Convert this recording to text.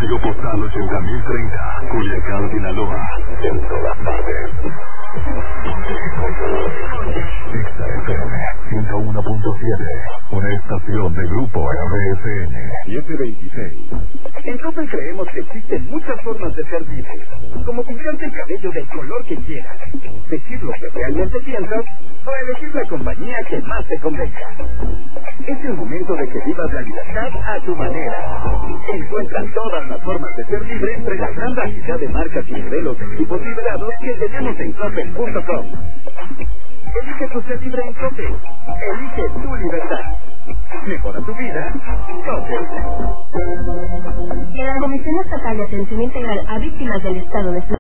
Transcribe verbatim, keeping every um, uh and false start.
Código postal ochenta mil treinta, Culiacán, Sinaloa. En todas partes. Exa F M ciento uno punto siete, una estación de Grupo R S N. siete veintiséis. En Coppel creemos que existen muchas formas de ser libre, como pintarte el cabello del color que quieras, decir lo que realmente piensas o elegir la compañía que más te convenga. Es el momento de que vivas la libertad a tu manera. Encuentra todas las formas de ser libre entre la gran variedad de marcas y modelos de equipos liberados que tenemos en Coppel punto com. Elige tu ser libre en Coppel. Elige tu libertad. Mejora tu vida. Coppel. En la Comisión Estatal de Atención Integral a Víctimas del Estado de